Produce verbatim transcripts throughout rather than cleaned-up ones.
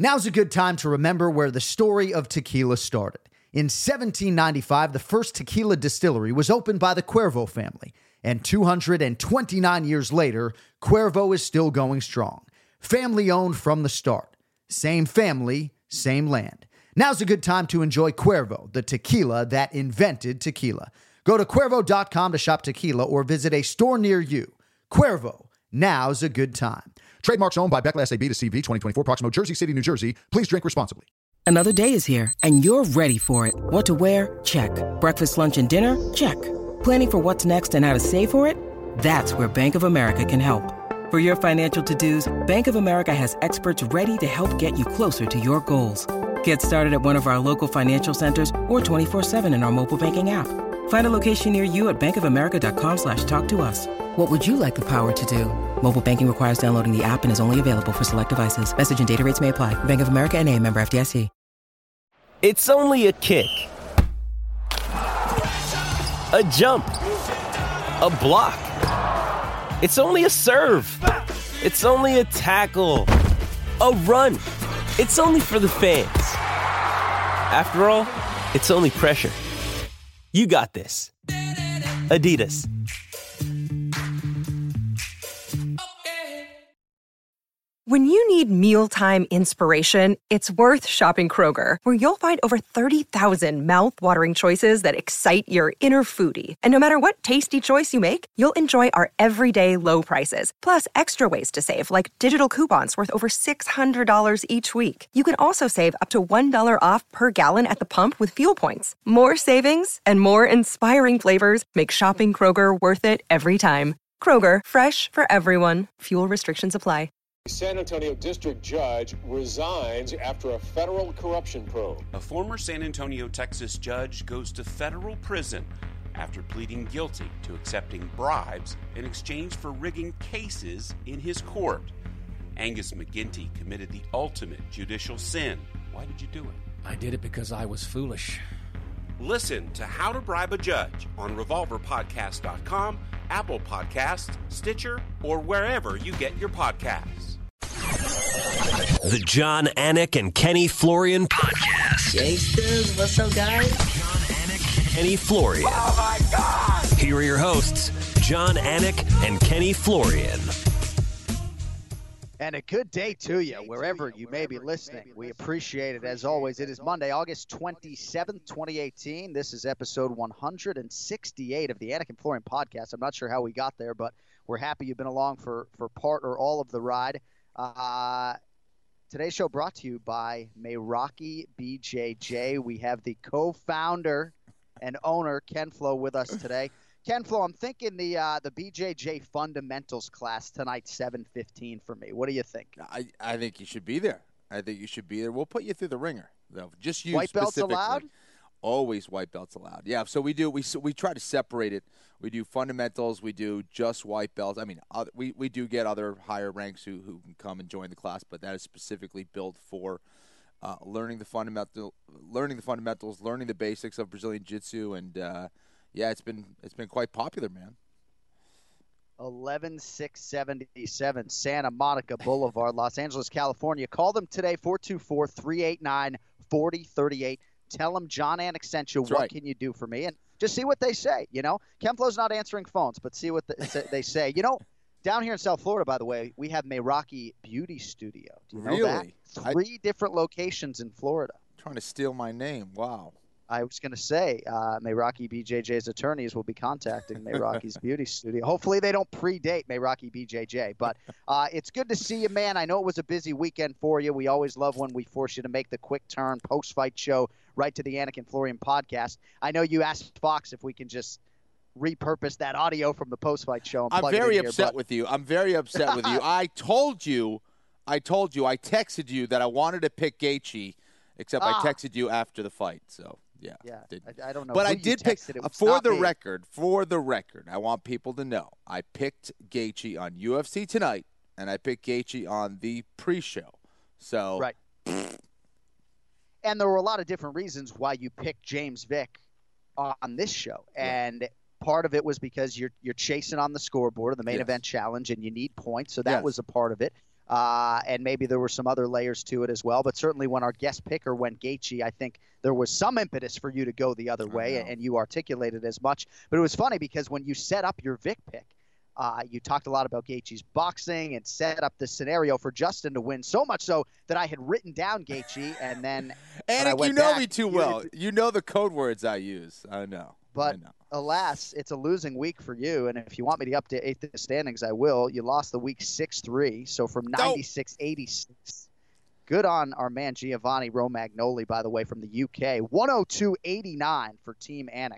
Now's a good time to remember where the story of tequila started. In seventeen ninety-five, the first tequila distillery was opened by the Cuervo family, and two hundred twenty-nine years later, Cuervo is still going strong. Family-owned from the start. Same family, same land. Now's a good time to enjoy Cuervo, the tequila that invented tequila. Go to Cuervo dot com to shop tequila or visit a store near you. Cuervo, now's a good time. Trademarks owned by Beckley S A B to C V twenty twenty-four, Proximo, Jersey City, New Jersey. Please drink responsibly. Another day is here, and you're ready for it. What to wear? Check. Breakfast, lunch, and dinner? Check. Planning for what's next and how to save for it? That's where Bank of America can help. For your financial to-dos, Bank of America has experts ready to help get you closer to your goals. Get started at one of our local financial centers or twenty-four seven in our mobile banking app. Find a location near you at bankofamerica.com slash talk to us. What would you like the power to do? Mobile banking requires downloading the app and is only available for select devices. Message and data rates may apply. Bank of America N A, member F D I C. It's only a kick. A jump. A block. It's only a serve. It's only a tackle. A run. It's only for the fans. After all, it's only pressure. You got this. Adidas. When you need mealtime inspiration, it's worth shopping Kroger, where you'll find over thirty thousand mouth-watering choices that excite your inner foodie. And no matter what tasty choice you make, you'll enjoy our everyday low prices, plus extra ways to save, like digital coupons worth over six hundred dollars each week. You can also save up to one dollar off per gallon at the pump with fuel points. More savings and more inspiring flavors make shopping Kroger worth it every time. Kroger, fresh for everyone. Fuel restrictions apply. San Antonio district judge resigns after a federal corruption probe. A former San Antonio, Texas judge goes to federal prison after pleading guilty to accepting bribes in exchange for rigging cases in his court. Angus McGinty committed the ultimate judicial sin. Why did you do it? I did it because I was foolish. Listen to How to Bribe a Judge on revolver podcast dot com, Apple Podcasts, Stitcher, or wherever you get your podcasts. The John Anik and Kenny Florian Podcast. Gangsters, what's up, guys? John Anik, Kenny Florian. Oh, my God! Here are your hosts, John Anik and Kenny Florian. And a good day to you, wherever you may be listening. We appreciate it, as always. It is Monday, August twenty-seventh, twenty eighteen. This is episode one hundred sixty-eight of the Anik and Florian Podcast. I'm not sure how we got there, but we're happy you've been along for, for part or all of the ride. Uh, today's show brought to you by Meraki B J J. We have the co-founder and owner, Ken Flo, with us today. Ken Flo, I'm thinking the uh, the B J J fundamentals class tonight, seven fifteen for me. What do you think? I, I think you should be there. I think you should be there. We'll put you through the ringer, though. Just you white belts specifically. allowed? Always white belts allowed. Yeah, so we do. We we try to separate it. We do fundamentals. We do just white belts. I mean, other, we we do get other higher ranks who who can come and join the class, but that is specifically built for uh, learning the fundamental, learning the fundamentals, learning the basics of Brazilian Jiu-Jitsu, and uh, yeah, it's been it's been quite popular, man. eleven six seventy-seven Santa Monica Boulevard, Los Angeles, California. Call them today, four two four, three eight nine, four zero three eight. Tell them John Anik sent you. That's what right. can you do for me? And just see what they say, you know. Ken Flo's not answering phones, but see what the, they say. You know, down here in South Florida, by the way, we have Meraki Beauty Studio. Do you know Really? that? Three I, different locations in Florida. Trying to steal my name. Wow. I was going to say, uh, Meraki B J J's attorneys will be contacting Meraki's Beauty Studio. Hopefully they don't predate Meraki B J J. But uh, it's good to see you, man. I know it was a busy weekend for you. We always love when we force you to make the quick turn post-fight show right to the Anik and Florian podcast. I know you asked Fox if we can just repurpose that audio from the post-fight show and I'm plug very it in upset here, but... with you. I'm very upset with you. I told you, I told you, I texted you that I wanted to pick Gaethje, except ah. I texted you after the fight. So, yeah. Yeah, didn't. I, I don't know. But who I you did pick, texted. It uh, was for not the me. record, for the record, I want people to know, I picked Gaethje on U F C Tonight, and I picked Gaethje on the pre-show. So, right. And there were a lot of different reasons why you picked James Vick on this show. And part of it was because you're you're chasing on the scoreboard of the main Yes. event challenge and you need points. So that Yes. was a part of it. Uh, and maybe there were some other layers to it as well. But certainly when our guest picker went Gaethje, I think there was some impetus for you to go the other way, and you articulated as much. But it was funny because when you set up your Vic pick, uh, you talked a lot about Gaethje's boxing and set up the scenario for Justin to win, so much so that I had written down Gaethje, and then Anik, you know back, me too well. You, you know the code words I use. I know. But I know. Alas, it's a losing week for you, and if you want me to update the standings, I will. You lost the week six three, so from ninety-six eighty-six. Good on our man Giovanni Romagnoli, by the way, from the U K. one oh two eighty-nine for Team Anik.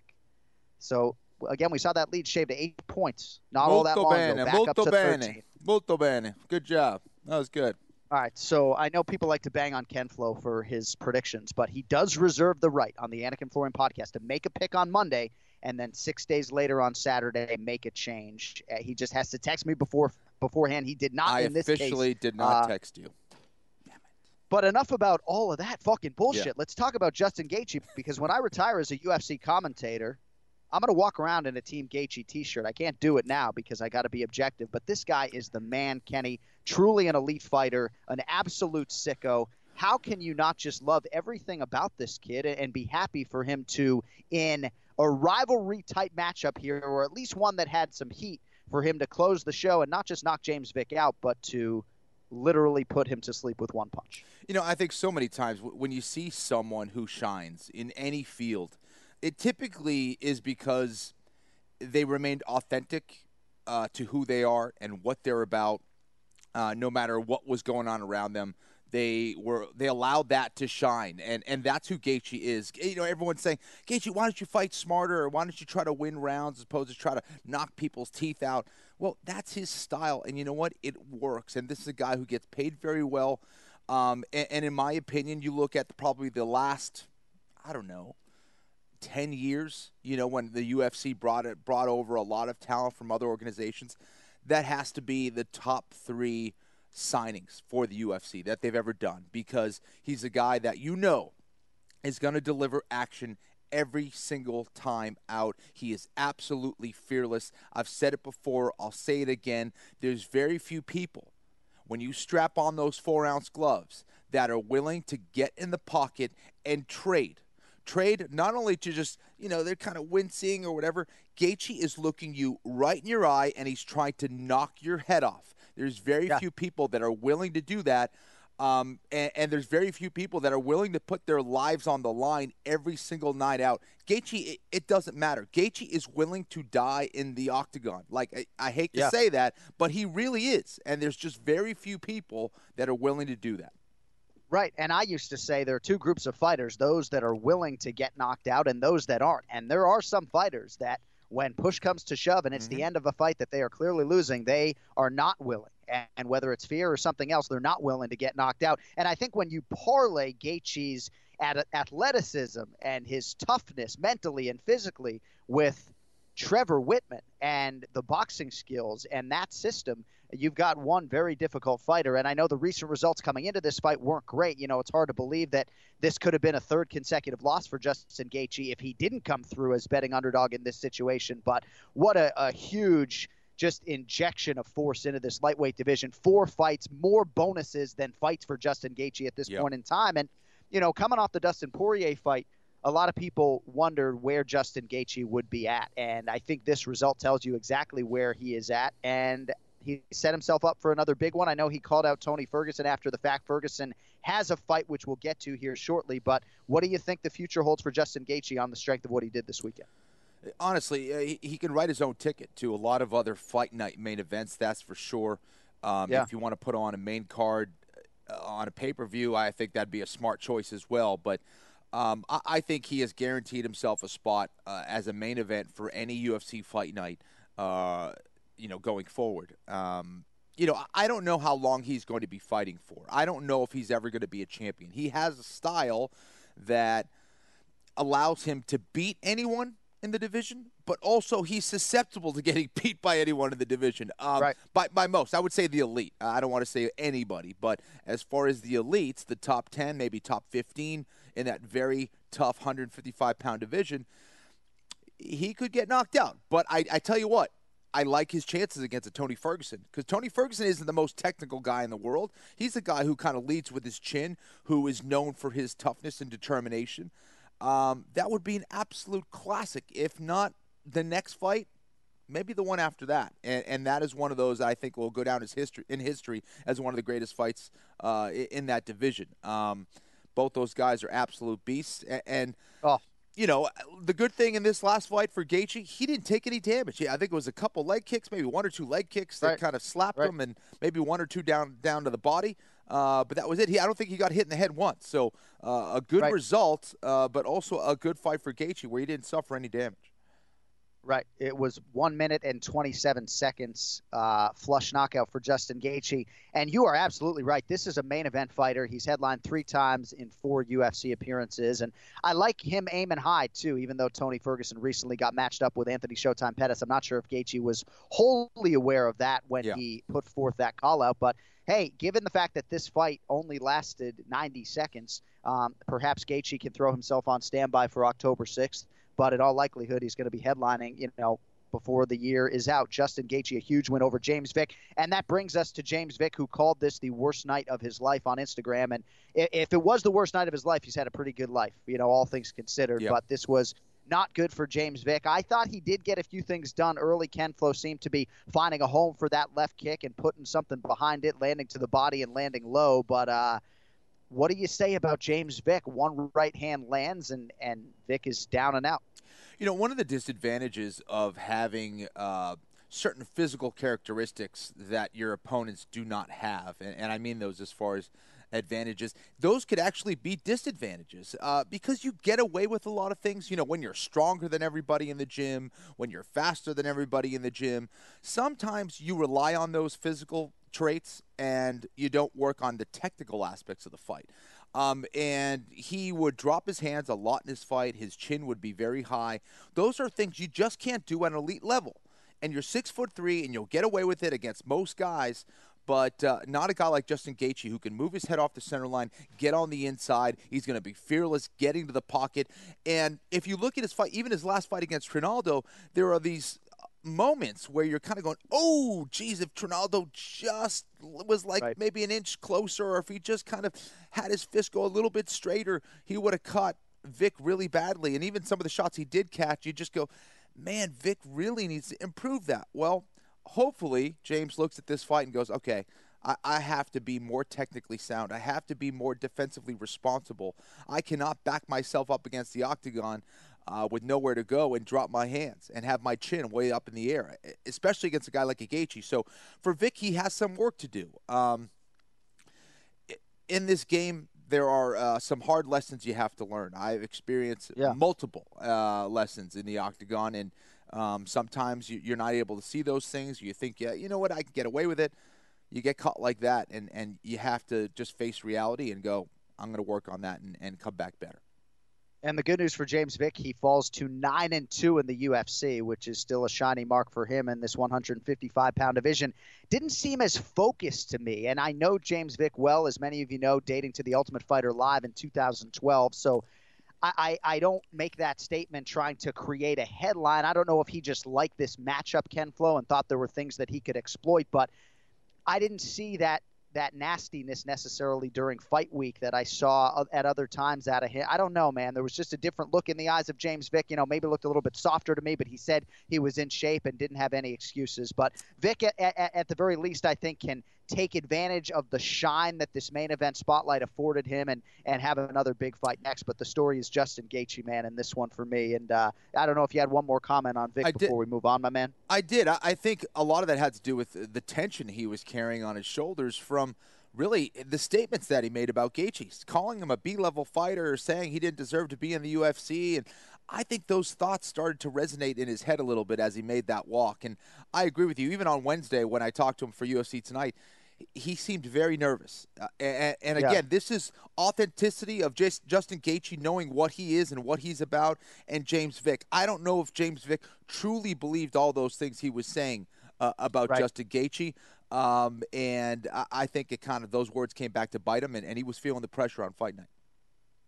So, again, we saw that lead shaved to eight points. Not molto all that long bene, ago. Back molto up to bene, thirteen. Molto bene. Good job. That was good. All right, so I know people like to bang on Ken Flo for his predictions, but he does reserve the right on the Anik and Florian podcast to make a pick on Monday and then six days later on Saturday make a change. Uh, he just has to text me before beforehand. He did not I in this case. I officially did not uh, text you. Damn it. But enough about all of that fucking bullshit. Yeah. Let's talk about Justin Gaethje, because when I retire as a U F C commentator, I'm going to walk around in a Team Gaethje t-shirt. I can't do it now because I got to be objective, but this guy is the man, Kenny. Truly an elite fighter, an absolute sicko. How can you not just love everything about this kid and be happy for him to, in a rivalry-type matchup here, or at least one that had some heat, for him to close the show and not just knock James Vick out, but to literally put him to sleep with one punch? You know, I think so many times when you see someone who shines in any field, it typically is because they remained authentic uh, to who they are and what they're about. Uh, no matter what was going on around them, they were they allowed that to shine, and and that's who Gaethje is. You know, everyone's saying, Gaethje, why don't you fight smarter, or why don't you try to win rounds as opposed to try to knock people's teeth out? Well, that's his style, and you know what? It works, and this is a guy who gets paid very well. Um, and, and in my opinion, you look at probably the last, I don't know, ten years, you know, when the U F C brought it brought over a lot of talent from other organizations, that has to be the top three signings for the U F C that they've ever done, because he's a guy that you know is going to deliver action every single time out. He is absolutely fearless. I've said it before. I'll say it again. There's very few people, when you strap on those four-ounce gloves, that are willing to get in the pocket and trade. Trade not only to just, you know, they're kind of wincing or whatever. Gaethje is looking you right in your eye, and he's trying to knock your head off. There's very yeah. few people that are willing to do that, um, and, and there's very few people that are willing to put their lives on the line every single night out. Gaethje, it, it doesn't matter. Gaethje is willing to die in the octagon. Like, I, I hate to yeah. say that, but he really is, and there's just very few people that are willing to do that. Right, and I used to say there are two groups of fighters, those that are willing to get knocked out and those that aren't. And there are some fighters that when push comes to shove and it's mm-hmm. the end of a fight that they are clearly losing, they are not willing. And whether it's fear or something else, they're not willing to get knocked out. And I think when you parlay Gaethje's athleticism and his toughness mentally and physically with Trevor Whitman and the boxing skills and that system, you've got one very difficult fighter. And I know the recent results coming into this fight weren't great. You know, it's hard to believe that this could have been a third consecutive loss for Justin Gaethje if he didn't come through as betting underdog in this situation. But what a, a huge just injection of force into this lightweight division. Four fights, more bonuses than fights for Justin Gaethje at this yep. point in time. And, you know, coming off the Dustin Poirier fight, a lot of people wondered where Justin Gaethje would be at. And I think this result tells you exactly where he is at. And he set himself up for another big one. I know he called out Tony Ferguson after the fact. Ferguson has a fight, which we'll get to here shortly. But what do you think the future holds for Justin Gaethje on the strength of what he did this weekend? Honestly, uh, he, he can write his own ticket to a lot of other fight night main events, that's for sure. Um, yeah. If you want to put on a main card uh, on a pay-per-view, I think that'd be a smart choice as well. But um, I, I think he has guaranteed himself a spot uh, as a main event for any U F C fight night, uh, you know, going forward. Um, you know, I don't know how long he's going to be fighting for. I don't know if he's ever going to be a champion. He has a style that allows him to beat anyone in the division, but also he's susceptible to getting beat by anyone in the division. Um, right. By, by most. I would say the elite. I don't want to say anybody, but as far as the elites, the top ten, maybe top fifteen in that very tough one fifty-five pound division, he could get knocked out. But I, I tell you what, I like his chances against a Tony Ferguson because Tony Ferguson isn't the most technical guy in the world. He's the guy who kind of leads with his chin, who is known for his toughness and determination. Um, that would be an absolute classic. If not the next fight, maybe the one after that. And, and that is one of those I think will go down as history in history as one of the greatest fights uh, in that division. Um, both those guys are absolute beasts. And, and oh. you know, the good thing in this last fight for Gaethje, he didn't take any damage. I think it was a couple leg kicks, maybe one or two leg kicks that right. kind of slapped right. him, and maybe one or two down down to the body. Uh, but that was it. He, I don't think he got hit in the head once. So uh, a good right. result, uh, but also a good fight for Gaethje where he didn't suffer any damage. Right. It was one minute and twenty-seven seconds, uh, flush knockout for Justin Gaethje. And you are absolutely right. This is a main event fighter. He's headlined three times in four U F C appearances. And I like him aiming high, too, even though Tony Ferguson recently got matched up with Anthony Showtime Pettis. I'm not sure if Gaethje was wholly aware of that when yeah. he put forth that call-out. But, hey, given the fact that this fight only lasted ninety seconds, um, perhaps Gaethje can throw himself on standby for October sixth. But in all likelihood, he's going to be headlining, you know, before the year is out. Justin Gaethje, a huge win over James Vick. And that brings us to James Vick, who called this the worst night of his life on Instagram. And if it was the worst night of his life, he's had a pretty good life, you know, all things considered. Yep. But this was not good for James Vick. I thought he did get a few things done early. Ken Flo seemed to be finding a home for that left kick and putting something behind it, landing to the body and landing low. But, uh, what do you say about James Vick? One right hand lands, and, and Vick is down and out. You know, one of the disadvantages of having uh, certain physical characteristics that your opponents do not have, and, and I mean those as far as advantages, those could actually be disadvantages uh, because you get away with a lot of things. You know, when you're stronger than everybody in the gym, when you're faster than everybody in the gym, sometimes you rely on those physical traits and you don't work on the technical aspects of the fight. Um, and he would drop his hands a lot in his fight. His chin would be very high. Those are things you just can't do at an elite level. And you're six foot three, and you'll get away with it against most guys, but uh, not a guy like Justin Gaethje who can move his head off the center line, get on the inside. He's going to be fearless, getting to the pocket. And if you look at his fight, even his last fight against Trinaldo, there are these moments where you're kind of going, oh, geez, if Trinaldo just was like right. maybe an inch closer, or if he just kind of had his fist go a little bit straighter, he would have caught Vick really badly. And even some of the shots he did catch, you just go, man, Vick really needs to improve that. Well, hopefully James looks at this fight and goes, okay, I, I have to be more technically sound. I have to be more defensively responsible. I cannot back myself up against the octagon Uh, with nowhere to go and drop my hands and have my chin way up in the air, especially against a guy like a Gaethje. So for Vick, he has some work to do. Um, in this game, there are uh, some hard lessons you have to learn. I've experienced yeah. multiple uh, lessons in the octagon, and um, sometimes you, you're not able to see those things. You think, yeah, you know what, I can get away with it. You get caught like that, and, and you have to just face reality and go, I'm going to work on that and, and come back better. And the good news for James Vick, he falls to nine and two in the U F C, which is still a shiny mark for him in this one fifty-five pound division. Didn't seem as focused to me. And I know James Vick well, as many of you know, dating to the Ultimate Fighter Live in two thousand twelve. So I, I, I don't make that statement trying to create a headline. I don't know if he just liked this matchup, Ken Flo, and thought there were things that he could exploit. But I didn't see that that nastiness necessarily during fight week that I saw at other times out of him. I don't know, man. There was just a different look in the eyes of James Vick. You know, maybe looked a little bit softer to me, but he said he was in shape and didn't have any excuses. But Vick, at, at, at the very least, I think can take advantage of the shine that this main event spotlight afforded him and, and have another big fight next. But the story is Justin Gaethje, man, and this one for me. And uh, I don't know if you had one more comment on Vick I before did. we move on, my man. I did. I, I think a lot of that had to do with the tension he was carrying on his shoulders from really the statements that he made about Gaethje, calling him a B-level fighter, saying he didn't deserve to be in the U F C. And I think those thoughts started to resonate in his head a little bit as he made that walk. And I agree with you. Even on Wednesday when I talked to him for U F C Tonight, he seemed very nervous. Uh, and, and again, yeah. this is authenticity of just Justin Gaethje knowing what he is and what he's about, and James Vick. I don't know if James Vick truly believed all those things he was saying uh, about right. Justin Gaethje. Um, and I, I think it kind of those words came back to bite him, and, and he was feeling the pressure on fight night.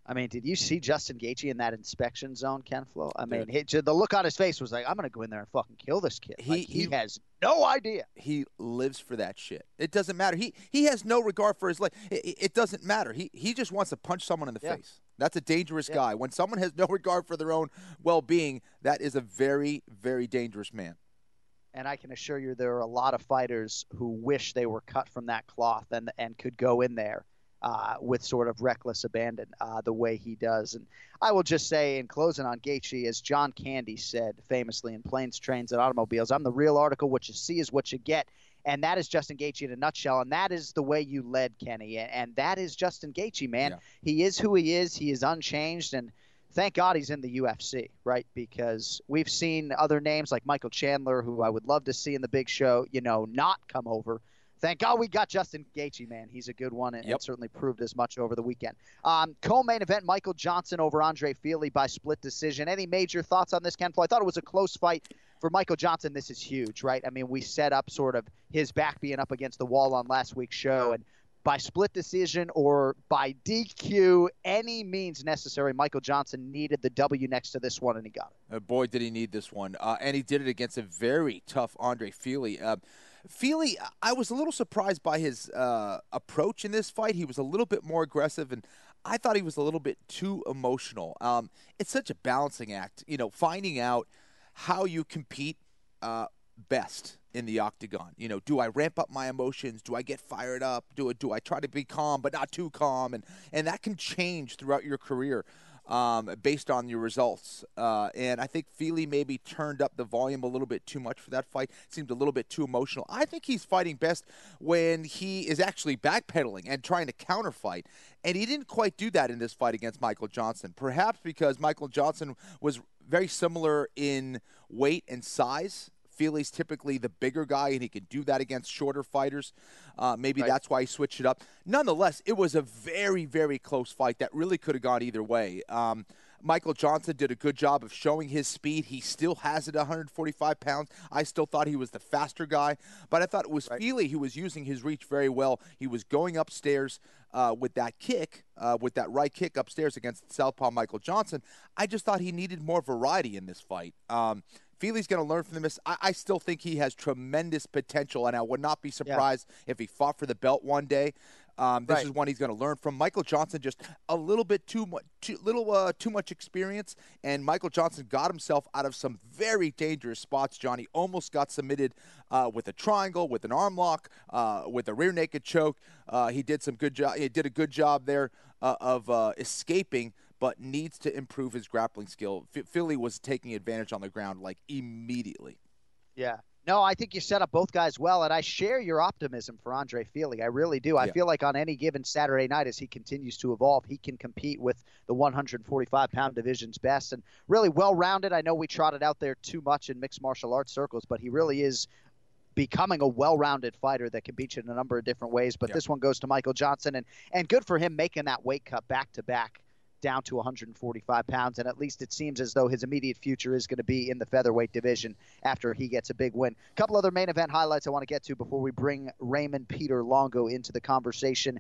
I mean, did you see Justin Gaethje in that inspection zone, Ken Flo? I mean, he, the look on his face was like, I'm going to go in there and fucking kill this kid. He, like, he, he has no idea. He lives for that shit. It doesn't matter. He he has no regard for his life. It, it doesn't matter. He he just wants to punch someone in the yeah. face. That's a dangerous yeah. guy. When someone has no regard for their own well-being, that is a very, very dangerous man. And I can assure you there are a lot of fighters who wish they were cut from that cloth and and could go in there uh, with sort of reckless abandon uh, the way he does. And I will just say in closing on Gaethje, as John Candy said famously in Planes, Trains, and Automobiles, I'm the real article. What you see is what you get. And that is Justin Gaethje in a nutshell. And that is the way you led, Kenny. And, and that is Justin Gaethje, man. Yeah. He is who he is. He is unchanged. And thank God he's in the U F C, right? Because we've seen other names like Michael Chandler, who I would love to see in the big show, you know, not come over. Thank God we got Justin Gaethje, man. He's a good one and, yep. and certainly proved as much over the weekend. Um, co-main event, Michael Johnson over Andre Fili by split decision. Any major thoughts on this, Ken Flo? I thought it was a close fight. For Michael Johnson, this is huge, right? I mean, we set up sort of his back being up against the wall on last week's show, and by split decision or by D Q, any means necessary, Michael Johnson needed the W next to this one, and he got it. Uh, boy, did he need this one. Uh, and he did it against a very tough Andre Fili. Uh, Fili, I was a little surprised by his uh, approach in this fight. He was a little bit more aggressive, and I thought he was a little bit too emotional. Um, it's such a balancing act, you know, finding out how you compete uh, best in the octagon. You know, do I ramp up my emotions? Do I get fired up? Do do I try to be calm but not too calm? And and that can change throughout your career um, based on your results. Uh, and I think Fili maybe turned up the volume a little bit too much for that fight. Seemed a little bit too emotional. I think he's fighting best when he is actually backpedaling and trying to counterfight. And he didn't quite do that in this fight against Michael Johnson. Perhaps because Michael Johnson was very similar in weight and size. Fili's typically the bigger guy, and he can do that against shorter fighters. Uh, maybe right. that's why he switched it up. Nonetheless, it was a very, very close fight that really could have gone either way. Um, Michael Johnson did a good job of showing his speed. He still has it at one forty-five pounds. I still thought he was the faster guy, but I thought it was right. Fili who was using his reach very well. He was going upstairs uh, with that kick, uh, with that right kick upstairs against southpaw Michael Johnson. I just thought he needed more variety in this fight. Um, Fili's going to learn from this. I, I still think he has tremendous potential, and I would not be surprised yeah. if he fought for the belt one day. Um, this right. is one he's going to learn from. Michael Johnson just a little bit too much, too, little uh, too much experience, and Michael Johnson got himself out of some very dangerous spots. Johnny almost got submitted uh, with a triangle, with an arm lock, uh, with a rear naked choke. Uh, he did some good job. He did a good job there uh, of uh, escaping, but needs to improve his grappling skill. F- Fili was taking advantage on the ground like immediately. Yeah. No, I think you set up both guys well, and I share your optimism for Andre Fili. I really do. I yeah. feel like on any given Saturday night, as he continues to evolve, he can compete with the one forty-five pound division's best, and really well-rounded. I know we trotted out there too much in mixed martial arts circles, but he really is becoming a well-rounded fighter that can beat you in a number of different ways. But yeah. this one goes to Michael Johnson, and, and good for him making that weight cut back-to-back down to one forty-five pounds, and at least it seems as though his immediate future is going to be in the featherweight division after he gets a big win. A couple other main event highlights I want to get to before we bring Raymond Peter Longo into the conversation.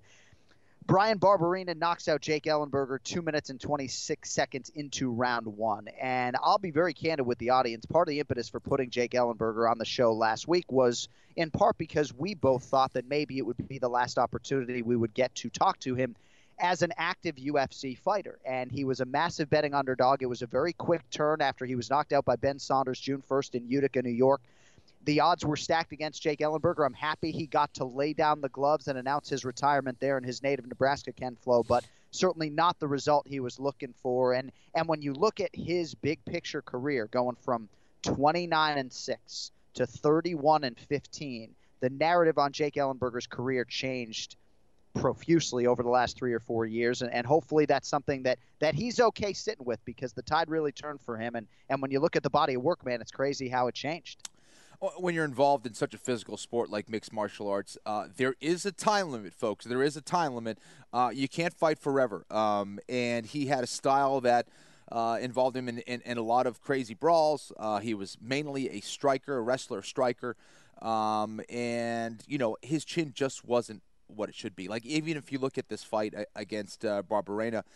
Brian Barberena knocks out Jake Ellenberger two minutes and twenty-six seconds into round one. And I'll be very candid with the audience. Part of the impetus for putting Jake Ellenberger on the show last week was in part because we both thought that maybe it would be the last opportunity we would get to talk to him as an active U F C fighter. And he was a massive betting underdog. It was a very quick turn after he was knocked out by Ben Saunders June first in Utica, New York. The odds were stacked against Jake Ellenberger. I'm happy he got to lay down the gloves and announce his retirement there in his native Nebraska, Ken Flo, but certainly not the result he was looking for. And and when you look at his big picture career going from twenty-nine and six to thirty-one and fifteen, the narrative on Jake Ellenberger's career changed profusely over the last three or four years, and, and hopefully that's something that that he's okay sitting with, because the tide really turned for him. And and when you look at the body of work, man, it's crazy how it changed. When you're involved in such a physical sport like mixed martial arts, uh, there is a time limit, folks. There is a time limit. Uh, you can't fight forever. Um, and he had a style that uh, involved him in, in, in a lot of crazy brawls. Uh, he was mainly a striker, a wrestler, striker. Um, and, you know, his chin just wasn't what it should be. Like, even if you look at this fight against uh, Barberena,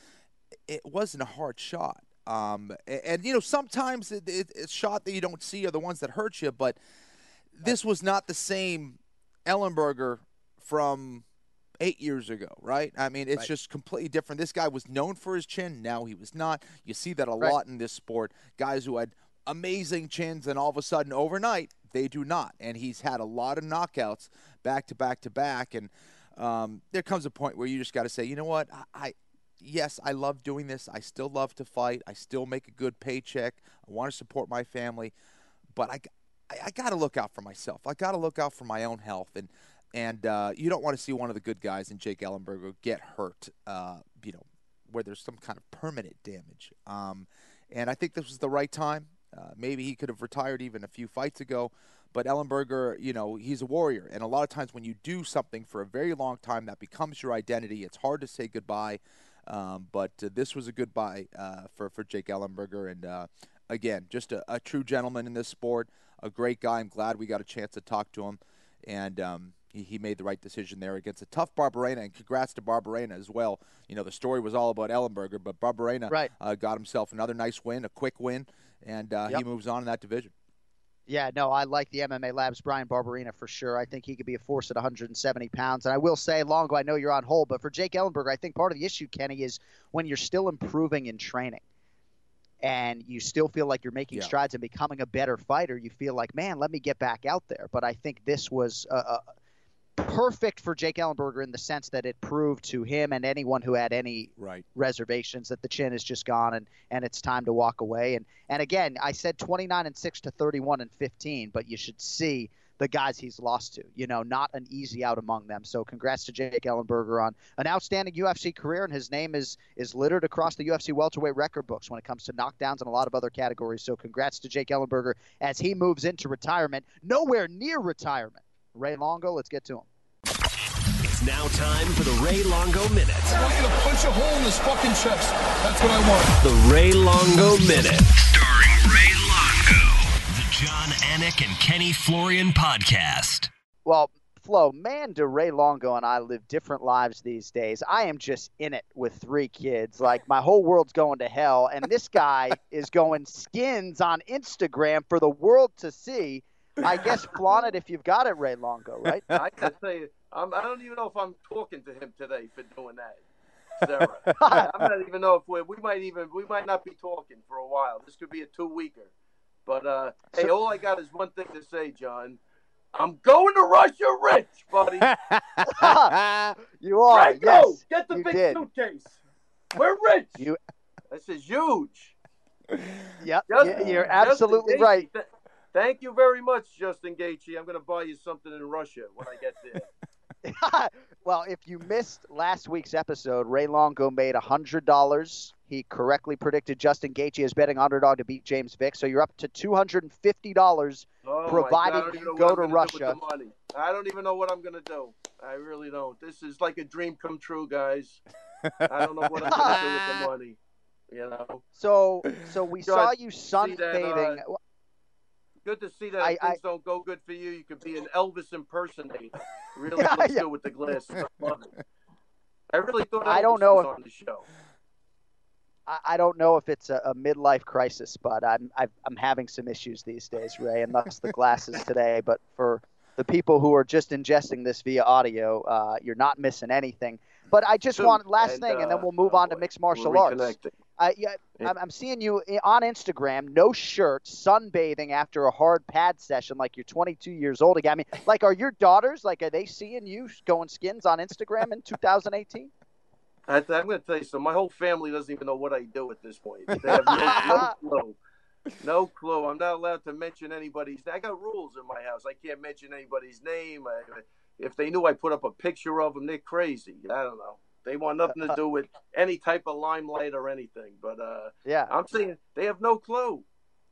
it wasn't a hard shot. Um, and, and, you know, sometimes it, it, it's shot that you don't see are the ones that hurt you, but this was not the same Ellenberger from eight years ago, right? I mean, it's right. just completely different. This guy was known for his chin. Now he was not. You see that a right. lot in this sport. Guys who had amazing chins and all of a sudden overnight, they do not. And he's had a lot of knockouts back to back to back. And um, there comes a point where you just got to say, you know what, I, I – yes, I love doing this. I still love to fight. I still make a good paycheck. I want to support my family. But I, I, I got to look out for myself. I got to look out for my own health. And and uh, you don't want to see one of the good guys in Jake Ellenberger get hurt, uh, you know, where there's some kind of permanent damage. Um, and I think this was the right time. Uh, maybe he could have retired even a few fights ago. But Ellenberger, you know, he's a warrior. And a lot of times when you do something for a very long time, that becomes your identity. It's hard to say goodbye. Um, but uh, this was a goodbye uh, for, for Jake Ellenberger. And, uh, again, just a, a true gentleman in this sport, a great guy. I'm glad we got a chance to talk to him. And um, he, he made the right decision there against a tough Barberena. And congrats to Barberena as well. You know, the story was all about Ellenberger, but Barberena right. uh, got himself another nice win, a quick win, and uh, yep. he moves on in that division. Yeah, no, I like the M M A Labs Brian Barberena for sure. I think he could be a force at one hundred seventy pounds. And I will say, Longo, I know you're on hold, but for Jake Ellenberger, I think part of the issue, Kenny, is when you're still improving in training and you still feel like you're making yeah. strides and becoming a better fighter, you feel like, man, let me get back out there. But I think this was uh, uh, perfect for Jake Ellenberger in the sense that it proved to him and anyone who had any right. reservations that the chin is just gone and, and it's time to walk away. And and again, I said twenty-nine and six to thirty-one and fifteen, but you should see the guys he's lost to. You know, not an easy out among them. So congrats to Jake Ellenberger on an outstanding U F C career, and his name is is littered across the U F C welterweight record books when it comes to knockdowns and a lot of other categories. So congrats to Jake Ellenberger as he moves into retirement, nowhere near retirement. Ray Longo, let's get to him. It's now time for the Ray Longo Minute. I want you to punch a hole in his fucking chest. That's what I want. The Ray Longo Minute. Starring Ray Longo. The John Anik and Kenny Florian podcast. Well, Flo, man, do Ray Longo and I live different lives these days. I am just in it with three kids. Like, my whole world's going to hell, and this guy is going skins on Instagram for the world to see. I guess flaunt it if you've got it, Ray Longo, right? I gotta tell you, I'm, I don't even know if I'm talking to him today for doing that, Sarah. I, I'm not even know if we we might even we might not be talking for a while. This could be a two-weeker. But uh, hey, all I got is one thing to say, John. I'm going to Russia rich, buddy. You are. Right, yes, go. Get the big did. suitcase. We're rich. You. This is huge. Yep, Justin, you're absolutely Gaethje, right. Th- thank you very much, Justin Gaethje. I'm going to buy you something in Russia when I get there. Well, if you missed last week's episode, Ray Longo made one hundred dollars. He correctly predicted Justin Gaethje as betting underdog to beat James Vick. So you're up to two hundred fifty dollars, oh provided you go to Russia. I don't even know what I'm going to do. I really don't. This is like a dream come true, guys. I don't know what I'm going to do with the money. You know. So, so we John, saw you sunbathing. Uh, good to see that I, if things I, don't go good for you, you could be an Elvis impersonator. Really yeah, looks yeah. good with the glasses. I love it. I really thought Elvis I don't know was if, on the show. I, I don't know if it's a, a midlife crisis, but I'm I've, I'm having some issues these days, Ray, and thus the glasses today. But for the people who are just ingesting this via audio, uh, you're not missing anything. But I just Two, want last and, thing, uh, and then we'll move oh on boy, to mixed martial we're arts. reconnecting. Uh, yeah, I'm, I'm seeing you on Instagram, no shirt, sunbathing after a hard pad session, like you're twenty-two years old again. I mean, like, are your daughters, like, are they seeing you going skins on Instagram in two thousand eighteen? I, I'm going to tell you something. My whole family doesn't even know what I do at this point. They have no, no clue. No clue. I'm not allowed to mention anybody's. I got rules in my house. I can't mention anybody's name. I, if they knew I put up a picture of them, they're crazy. I don't know. They want nothing to do with any type of limelight or anything. But uh, yeah, I'm saying they have no clue.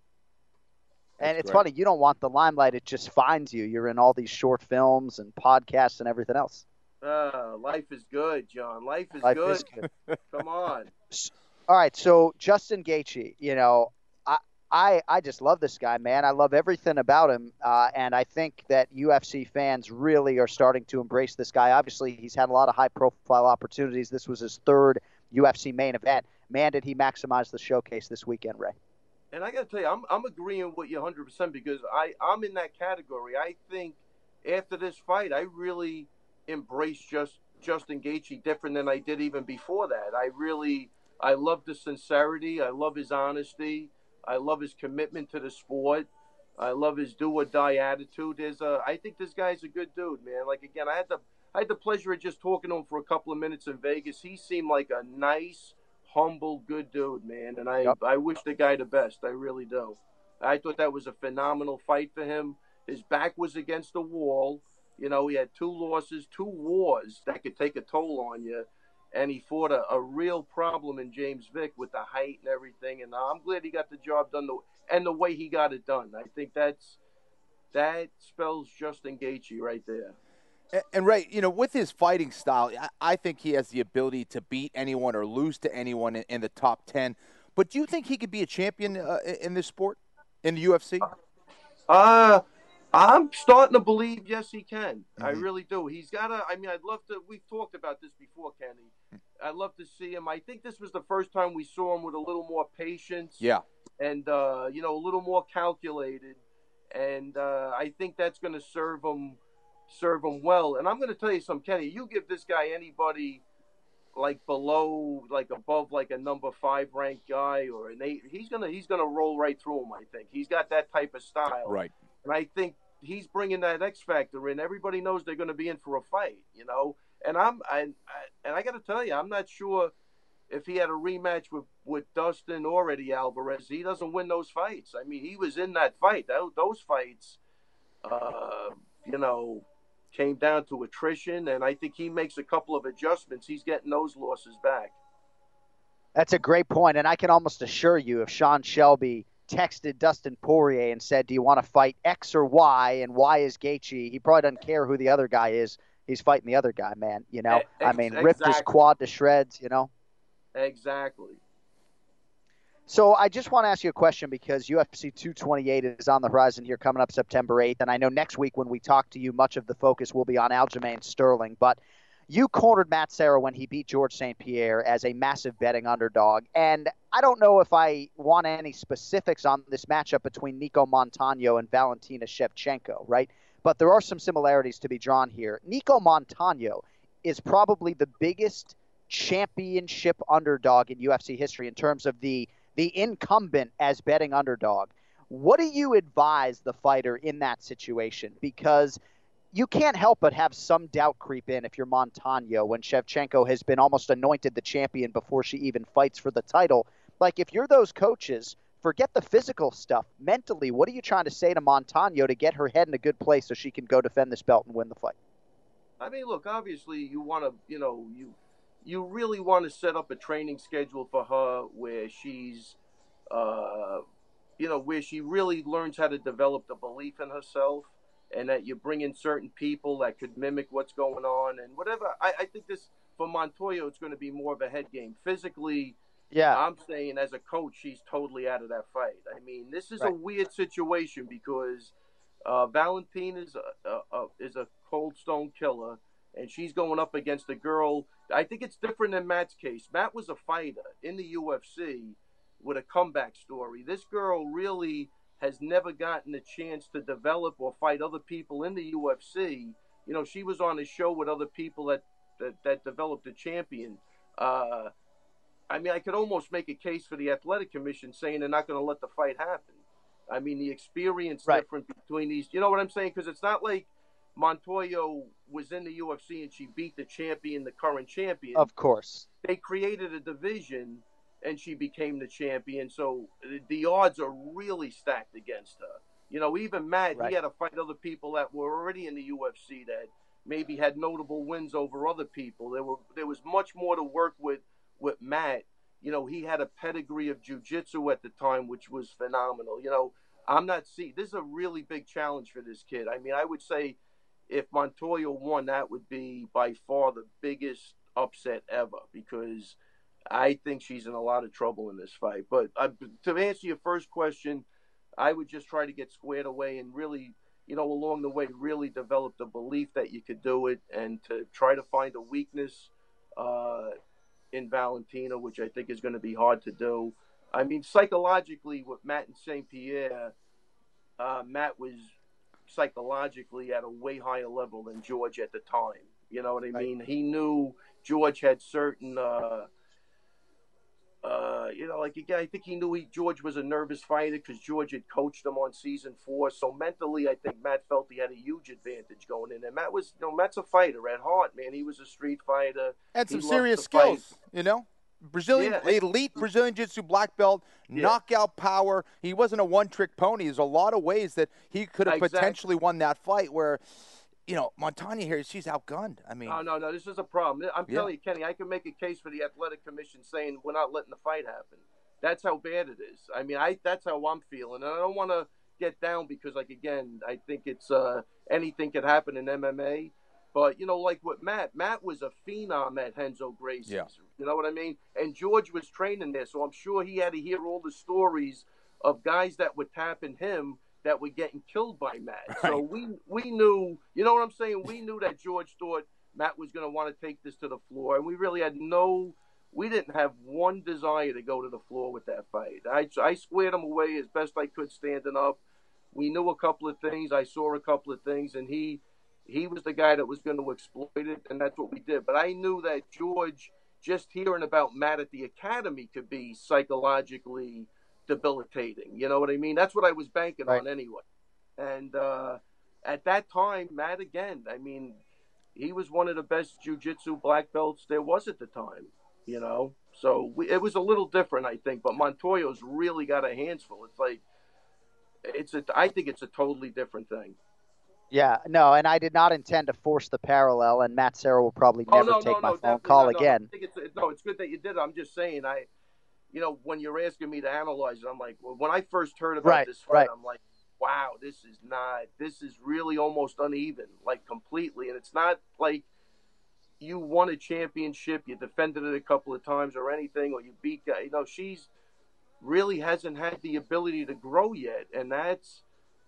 And That's it's great. funny, you don't want the limelight. It just finds you. You're in all these short films and podcasts and everything else. Uh, life is good, John. Life is Life good. is good. Come on. All right, so Justin Gaethje, you know, I, I I just love this guy, man. I love everything about him, uh, and I think that U F C fans really are starting to embrace this guy. Obviously, he's had a lot of high-profile opportunities. This was his third U F C main event. Man, did he maximize the showcase this weekend, Ray. And I got to tell you, I'm I'm agreeing with you one hundred percent because I, I'm in that category. I think after this fight, I really embraced just Justin Gaethje different than I did even before that. I really, I love the sincerity. I love his honesty. I love his commitment to the sport. I love his do or die attitude. There's a, I think this guy's a good dude, man. Like, again, I had the, I had the pleasure of just talking to him for a couple of minutes in Vegas. He seemed like a nice, humble, good dude, man. And I, yep. I wish the guy the best. I really do. I thought that was a phenomenal fight for him. His back was against the wall. You know, he had two losses, two wars that could take a toll on you. And he fought a, a real problem in James Vick with the height and everything. And I'm glad he got the job done the, and the way he got it done. I think that's that spells Justin Gaethje right there. And, and Ray, you know, with his fighting style, I, I think he has the ability to beat anyone or lose to anyone in, in the top ten. But do you think he could be a champion uh, in this sport, in the U F C? Uh, I'm starting to believe, yes, he can. Mm-hmm. I really do. He's got to, I mean, I'd love to, we've talked about this before, Kenny. I'd love to see him. I think this was the first time we saw him with a little more patience. Yeah. And, uh, you know, a little more calculated. And uh, I think that's going to serve him, serve him well. And I'm going to tell you something, Kenny. You give this guy anybody like below, like above, like a number five ranked guy or an eight, he's gonna he's gonna roll right through him. I think he's got that type of style. Right. And I think he's bringing that X factor in. Everybody knows they're going to be in for a fight, you know. And I'm, I, I and I got to tell you, I'm not sure if he had a rematch with, with Dustin or Eddie Alvarez. He doesn't win those fights. I mean, he was in that fight. Those, those fights, uh, you know, came down to attrition. And I think he makes a couple of adjustments. He's getting those losses back. That's a great point. And I can almost assure you, if Sean Shelby texted Dustin Poirier and said, do you want to fight X or Y, and Y is Gaethje, he probably doesn't care who the other guy is. He's fighting the other guy, man. You know, Ex- I mean, ripped exactly. his quad to shreds, you know. Exactly. So I just want to ask you a question because U F C two twenty-eight is on the horizon here coming up September eighth. And I know next week when we talk to you, much of the focus will be on Aljamain Sterling. But you cornered Matt Serra when he beat George Saint Pierre as a massive betting underdog. And I don't know if I want any specifics on this matchup between Nico Montano and Valentina Shevchenko, right? But there are some similarities to be drawn here. Nico Montano is probably the biggest championship underdog in U F C history in terms of the, the incumbent as betting underdog. What do you advise the fighter in that situation? Because you can't help but have some doubt creep in if you're Montano when Shevchenko has been almost anointed the champion before she even fights for the title. Like, if you're those coaches, forget the physical stuff. Mentally, what are you trying to say to Montano to get her head in a good place so she can go defend this belt and win the fight? I mean, look, obviously you want to, you know, you you really want to set up a training schedule for her where she's, uh, you know, where she really learns how to develop the belief in herself. And that you bring in certain people that could mimic what's going on and whatever. I, I think this, for Montoya, it's going to be more of a head game. Physically, yeah, I'm saying as a coach, she's totally out of that fight. I mean, this is right. a weird situation because uh, Valentina is a, a, a, is a cold stone killer, and she's going up against a girl. I think it's different than Matt's case. Matt was a fighter in the U F C with a comeback story. This girl really has never gotten a chance to develop or fight other people in the U F C. You know, she was on a show with other people that, that, that developed a champion. Uh, I mean, I could almost make a case for the Athletic Commission saying they're not going to let the fight happen. I mean, the experience right. different between these. You know what I'm saying? Because it's not like Montoya was in the U F C and she beat the champion, the current champion. Of course. They created a division and she became the champion. So the odds are really stacked against her. You know, even Matt, right. he had to fight other people that were already in the U F C that maybe had notable wins over other people. There were there was much more to work with with Matt. You know, he had a pedigree of jiu-jitsu at the time, which was phenomenal. You know, I'm not seeing – this is a really big challenge for this kid. I mean, I would say if Montoya won, that would be by far the biggest upset ever because – I think she's in a lot of trouble in this fight. But uh, to answer your first question, I would just try to get squared away and really, you know, along the way, really develop the belief that you could do it and to try to find a weakness, uh, in Valentina, which I think is going to be hard to do. I mean, psychologically, with Matt and Saint Pierre, uh, Matt was psychologically at a way higher level than George at the time. You know what I mean? He knew George had certain, uh, uh, you know, like again, I think he knew he George was a nervous fighter because George had coached him on season four. So mentally, I think Matt felt he had a huge advantage going in. And Matt was, you know, Matt's a fighter at heart, man. He was a street fighter. Had some He serious loved to fight. skills, you know. Brazilian, Yeah. elite Brazilian Jiu-Jitsu black belt, Yeah. knockout power. He wasn't a one-trick pony. There's a lot of ways that he could have Exactly. potentially won that fight where, you know, Montano here, she's outgunned. I mean, No, no, no. This is a problem. I'm Yeah. telling you, Kenny, I can make a case for the athletic commission saying we're not letting the fight happen. That's how bad it is. I mean, I that's how I'm feeling, and I don't want to get down because, like, again, I think it's uh, anything could happen in M M A. But, you know, like with Matt, Matt was a phenom at Renzo Gracie's. Yeah. You know what I mean? And George was training there, so I'm sure he had to hear all the stories of guys that were tapping him that were getting killed by Matt. So we we knew, you know what I'm saying? We knew that George thought Matt was going to want to take this to the floor, and we really had no, we didn't have one desire to go to the floor with that fight. I, I squared him away as best I could standing up. We knew a couple of things. I saw a couple of things, and he he was the guy that was going to exploit it, and that's what we did. But I knew that George, just hearing about Matt at the academy could be psychologically debilitating. You know what I mean? That's what I was banking Right. on anyway. And uh, at that time, Matt, again, I mean, he was one of the best jiu-jitsu black belts there was at the time, you know? So we, it was a little different, I think. But Montoya's really got a hands full. It's like, it's a, I think it's a totally different thing. Yeah, no, and I did not intend to force the parallel, and Matt Serra will probably Oh, never no, take no, my no, phone definitely call not. No, again. I think it's, no, it's good that you did it. I'm just saying, I, you know, when you're asking me to analyze it, I'm like, well, when I first heard about Right, this fight, right. I'm like, wow, this is not, this is really almost uneven, like completely. And it's not like you won a championship, you defended it a couple of times or anything, or you beat, guy- you know, she's really hasn't had the ability to grow yet. And that's,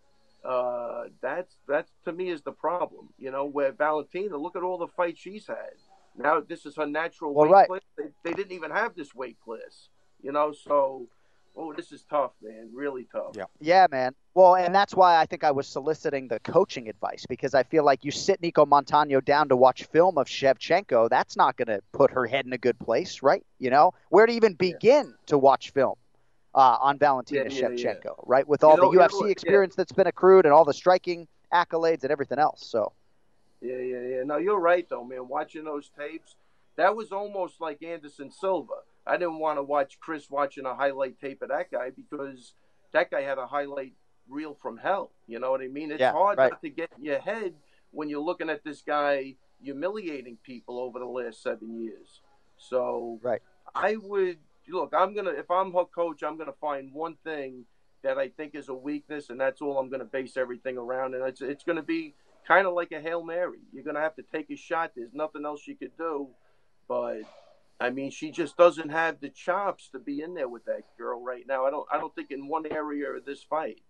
uh, that's, that's to me is the problem, you know, where Valentina, look at all the fights she's had. Now this is her natural Well, weight right. class. They, they didn't even have this weight class, you know, so, oh, this is tough, man, really tough. Yeah. Yeah, man. Well, and that's why I think I was soliciting the coaching advice, because I feel like you sit Nico Montano down to watch film of Shevchenko, that's not going to put her head in a good place, right? You know, where to even begin to watch film uh, on Valentina Yeah, yeah, Shevchenko, yeah. right? With You all know- the you U F C know what, yeah. experience that's been accrued and all the striking accolades and everything else. So, Yeah, yeah, yeah. No, you're right, though, man. Watching those tapes, that was almost like Anderson Silva. I didn't want to watch Chris watching a highlight tape of that guy because that guy had a highlight reel from hell. You know what I mean? It's Yeah, hard right. not to get in your head when you're looking at this guy humiliating people over the last seven years. So right. I would look. I'm gonna if I'm her coach, I'm gonna find one thing that I think is a weakness, and that's all I'm gonna base everything around. And it's it's gonna be kind of like a Hail Mary. You're gonna have to take a shot. There's nothing else she could do, but I mean, she just doesn't have the chops to be in there with that girl right now. I don't. I don't think in one area of this fight.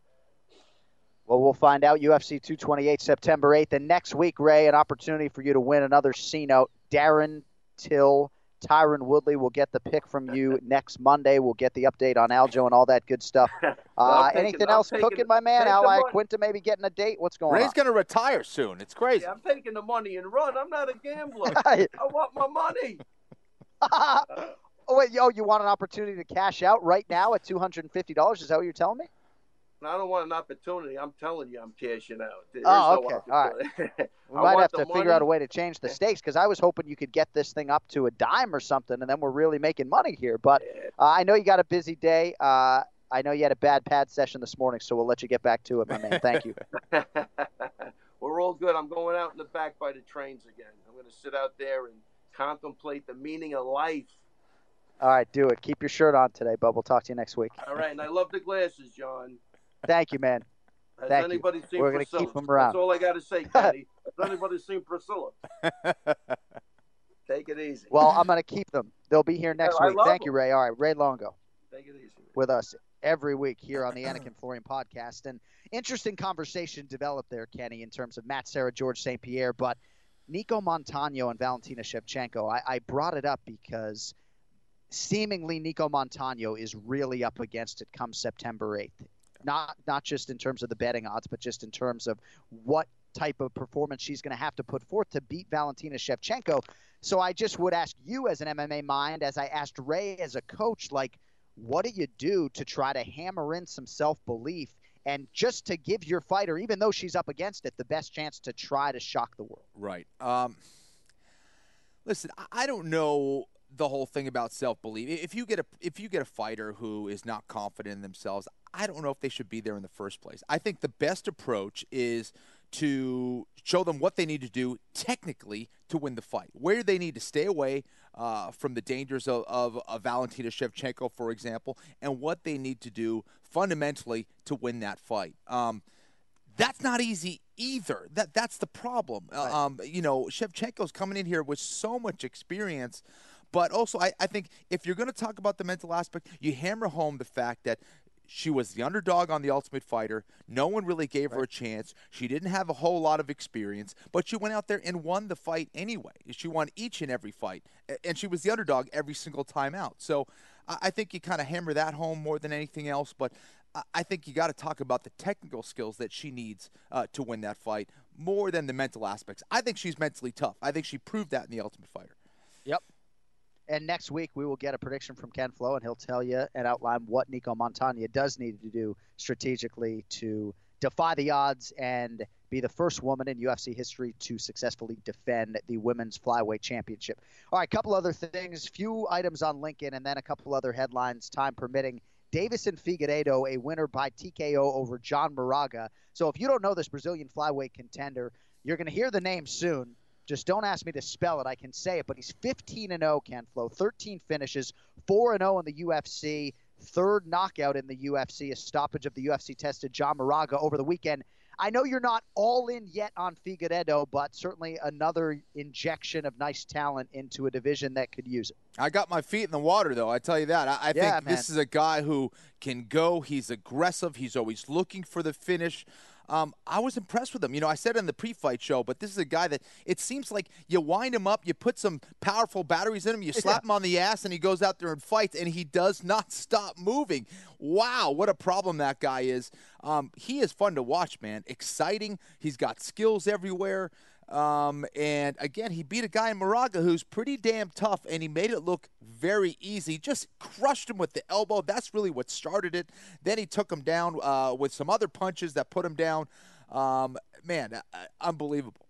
well, we'll find out. U F C two twenty-eight, September eighth. And next week, Ray, an opportunity for you to win another C-note. Darren Till, Tyron Woodley will get the pick from you next Monday. We'll get the update on Aljo and all that good stuff. Uh, I'm taking- anything I'm else taking- cooking, my man? take the Ally money. Quinta maybe getting a date? What's going Ray's on? going to retire soon. It's crazy. Yeah, I'm taking the money and run. I'm not a gambler. I want my money. Oh, wait, yo, you want an opportunity to cash out right now at two hundred fifty dollars? Is that what you're telling me? I don't want an opportunity. I'm telling you, I'm cashing out. There's Oh, no okay. All right. opportunity. We I might want have the to figure money. out a way to change the stakes, because I was hoping you could get this thing up to a dime or something, and then we're really making money here. But uh, I know you got a busy day. Uh, I know you had a bad pad session this morning, so we'll let you get back to it, my man. Thank you. We're all good. I'm going out in the back by the trains again. I'm going to sit out there and contemplate the meaning of life. All right, do it. Keep your shirt on today, bub. We'll talk to you next week. All right, and I love the glasses, John. Thank you, man. Has Thank anybody you. seen We're gonna Priscilla? keep them around. That's all I got to say, Kenny. Has anybody seen Priscilla? Take it easy. Well, I'm going to keep them. They'll be here next Yeah, I week. love Thank you, them. Ray. All right, Ray Longo Take it easy. with us every week here on the Anakin Florian podcast. And interesting conversation developed there, Kenny, in terms of Matt Serra, George Saint Pierre, but Nico Montano and Valentina Shevchenko. I, I brought it up because – seemingly Nico Montano is really up against it come September eighth. Not not just in terms of the betting odds, but just in terms of what type of performance she's going to have to put forth to beat Valentina Shevchenko. So I just would ask you as an M M A mind, as I asked Ray as a coach, like, what do you do to try to hammer in some self-belief and just to give your fighter, even though she's up against it, the best chance to try to shock the world? Right. Um, listen, I don't know the whole thing about self-belief. If you get a if you get a fighter who is not confident in themselves, I don't know if they should be there in the first place. I think the best approach is to show them what they need to do technically to win the fight, where they need to stay away uh, from the dangers of, of, of Valentina Shevchenko, for example, and what they need to do fundamentally to win that fight. Um, that's not easy either. That That's the problem. Right. Um, you know, Shevchenko's coming in here with so much experience, but also I, I think if you're going to talk about the mental aspect, you hammer home the fact that she was the underdog on The Ultimate Fighter. No one really gave her a chance. She didn't have a whole lot of experience, but she went out there and won the fight anyway. She won each and every fight, and she was the underdog every single time out. So I think you kind of hammer that home more than anything else, but I think you got to talk about the technical skills that she needs uh, to win that fight more than the mental aspects. I think she's mentally tough. I think she proved that in The Ultimate Fighter. Yep. And next week, we will get a prediction from Ken Flo, and he'll tell you and outline what Nico Montano does need to do strategically to defy the odds and be the first woman in U F C history to successfully defend the Women's Flyweight Championship. All right, a couple other things, few items on Lincoln, and then a couple other headlines, time permitting. Deiveson Figueiredo, a winner by T K O over John Moraga. So if you don't know this Brazilian flyweight contender, you're going to hear the name soon. Just don't ask me to spell it. I can say it, but he's fifteen and oh, Ken Flo, thirteen finishes, four and oh in the U F C, third knockout in the U F C, a stoppage of the U F C-tested John Moraga over the weekend. I know you're not all in yet on Figueiredo, but certainly another injection of nice talent into a division that could use it. I got my feet in the water, though. I tell you that. I, I yeah, think man. This is a guy who can go. He's aggressive. He's always looking for the finish. Um, I was impressed with him. You know, I said it in the pre-fight show, but this is a guy that it seems like you wind him up, you put some powerful batteries in him, you slap yeah. him on the ass, and he goes out there and fights, and he does not stop moving. Wow, what a problem that guy is. Um, he is fun to watch, man. Exciting. He's got skills everywhere. Um, and, again, he beat a guy in Moraga who's pretty damn tough, and he made it look very easy. Just crushed him with the elbow. That's really what started it. Then he took him down uh, with some other punches that put him down. Um, man, uh, unbelievable.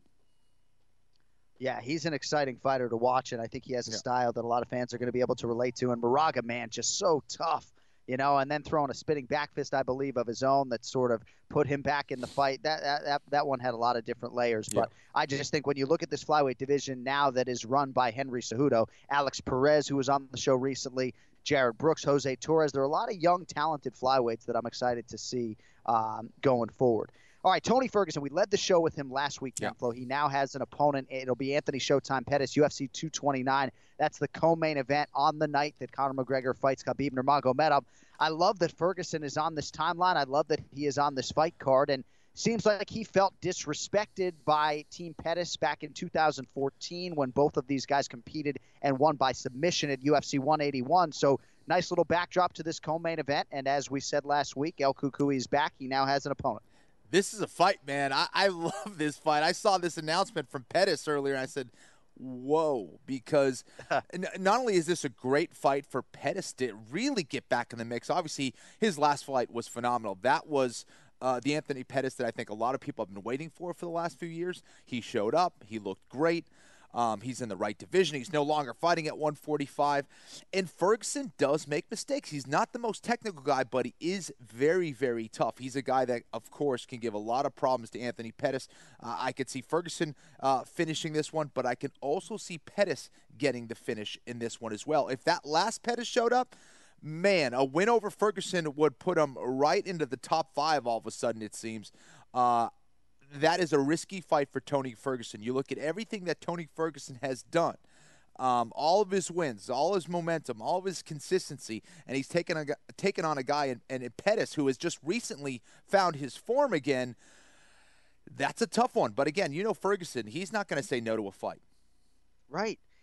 Yeah, he's an exciting fighter to watch, and I think he has a yeah. style that a lot of fans are going to be able to relate to. And Moraga, man, just so tough. You know, and then throwing a spinning back fist, I believe, of his own that sort of put him back in the fight. That that that, that one had a lot of different layers. Yeah. But I just think when you look at this flyweight division now that is run by Henry Cejudo, Alex Perez, who was on the show recently, Jared Brooks, Jose Torres, there are a lot of young, talented flyweights that I'm excited to see um, going forward. All right, Tony Ferguson, we led the show with him last week, yeah. Flo. He now has an opponent. It'll be Anthony Showtime Pettis, U F C two twenty-nine. That's the co-main event on the night that Conor McGregor fights Khabib Nurmagomedov. I love that Ferguson is on this timeline. I love that he is on this fight card. And seems like he felt disrespected by Team Pettis back in two thousand fourteen when both of these guys competed and won by submission at U F C one eighty-one. So nice little backdrop to this co-main event. And as we said last week, El Cucuy is back. He now has an opponent. This is a fight, man. I, I love this fight. I saw this announcement from Pettis earlier, and I said, whoa, because n- not only is this a great fight for Pettis to really get back in the mix, obviously his last fight was phenomenal. That was uh, the Anthony Pettis that I think a lot of people have been waiting for for the last few years. He showed up. He looked great. Um, he's in the right division. He's no longer fighting at one forty-five. And Ferguson does make mistakes. He's not the most technical guy, but he is very, very tough. He's a guy that, of course, can give a lot of problems to Anthony Pettis. Uh, I could see Ferguson uh, finishing this one, but I can also see Pettis getting the finish in this one as well. If that last Pettis showed up, man, a win over Ferguson would put him right into the top five all of a sudden, it seems. Uh, That is a risky fight for Tony Ferguson. You look at everything that Tony Ferguson has done, um, all of his wins, all his momentum, all of his consistency, and he's taken a, taken on a guy in, in Pettis who has just recently found his form again. That's a tough one. But again, you know Ferguson, he's not going to say no to a fight. Right.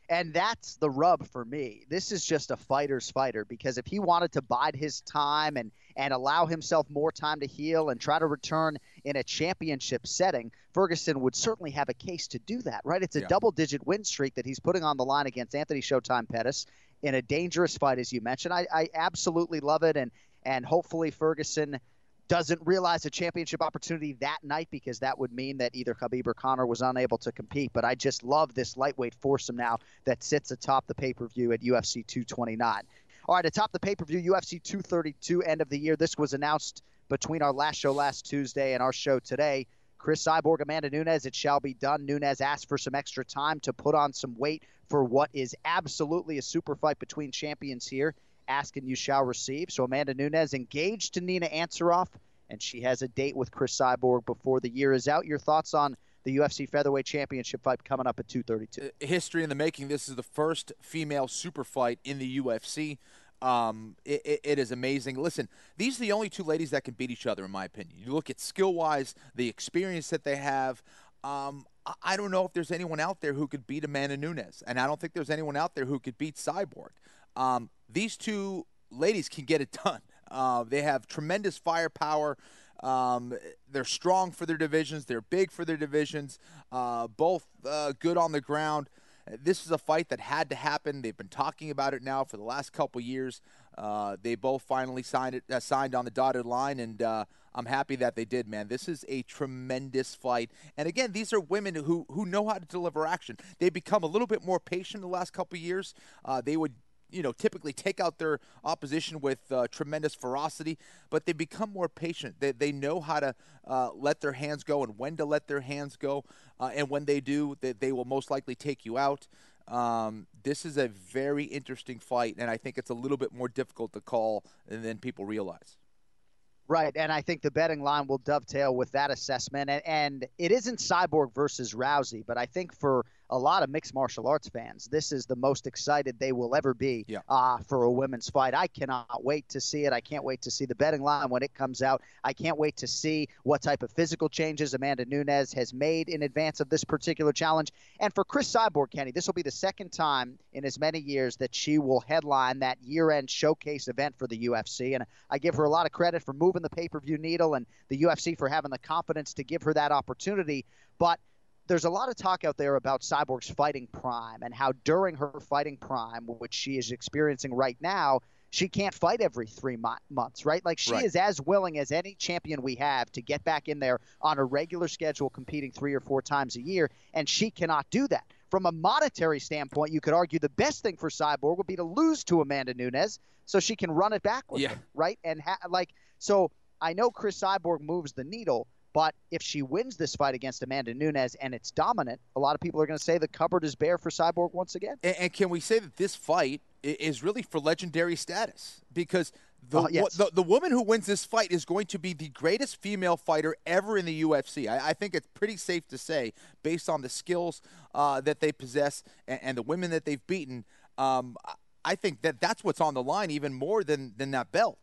And that's the rub for me. This is just a fighter's fighter, because if he wanted to bide his time and, and allow himself more time to heal and try to return in a championship setting, Ferguson would certainly have a case to do that, right? It's a yeah. double-digit win streak that he's putting on the line against Anthony Showtime Pettis in a dangerous fight, as you mentioned. I, I absolutely love it, and and hopefully Ferguson doesn't realize a championship opportunity that night, because that would mean that either Khabib or Conor was unable to compete. But I just love this lightweight foursome now that sits atop the pay-per-view at U F C two twenty-nine. All right, atop the pay-per-view, U F C two thirty-two, end of the year. This was announced between our last show last Tuesday and our show today. Chris Cyborg, Amanda Nunes, it shall be done. Nunes asked for some extra time to put on some weight for what is absolutely a super fight between champions here. Ask and you shall receive. So Amanda Nunes engaged to Nina Ansaroff, and she has a date with Chris Cyborg before the year is out. Your thoughts on the U F C Featherweight Championship fight coming up at two thirty-two? History in the making. This is the first female super fight in the U F C. Um, it, it, it is amazing. Listen, these are the only two ladies that can beat each other, in my opinion. You look at skill-wise, the experience that they have. Um, I don't know if there's anyone out there who could beat Amanda Nunes, and I don't think there's anyone out there who could beat Cyborg. Um, these two ladies can get it done. Uh, they have tremendous firepower. Um, they're strong for their divisions. They're big for their divisions. Uh, both uh, good on the ground. This is a fight that had to happen. They've been talking about it now for the last couple years. Uh, they both finally signed it, uh, signed on the dotted line, and uh, I'm happy that they did, man. This is a tremendous fight. And again, these are women who who know how to deliver action. They've become a little bit more patient the last couple years. Uh, they would you know, typically take out their opposition with uh, tremendous ferocity, but they become more patient. They they know how to uh, let their hands go and when to let their hands go, uh, and when they do, they, they will most likely take you out. Um, this is a very interesting fight, and I think it's a little bit more difficult to call than people realize. Right, and I think the betting line will dovetail with that assessment. And, and it isn't Cyborg versus Rousey, but I think for a lot of mixed martial arts fans, this is the most excited they will ever be yeah. uh, for a women's fight. I cannot wait to see it. I can't wait to see the betting line when it comes out. I can't wait to see what type of physical changes Amanda Nunes has made in advance of this particular challenge. And for Chris Cyborg, Kenny, this will be the second time in as many years that she will headline that year-end showcase event for the U F C. And I give her a lot of credit for moving the pay-per-view needle and the U F C for having the confidence to give her that opportunity. But there's a lot of talk out there about Cyborg's fighting prime and how during her fighting prime, which she is experiencing right now, she can't fight every three mo- months, right? Like she right. is as willing as any champion we have to get back in there on a regular schedule, competing three or four times a year, and she cannot do that. From a monetary standpoint, you could argue the best thing for Cyborg would be to lose to Amanda Nunes so she can run it back with yeah. her, right? And ha- like, so I know Chris Cyborg moves the needle, but if she wins this fight against Amanda Nunes and it's dominant, a lot of people are going to say the cupboard is bare for Cyborg once again. And, and can we say that this fight is really for legendary status? Because the, uh, yes. the the woman who wins this fight is going to be the greatest female fighter ever in the U F C. I, I think it's pretty safe to say, based on the skills uh, that they possess and, and the women that they've beaten, um, I think that that's what's on the line even more than, than that belt.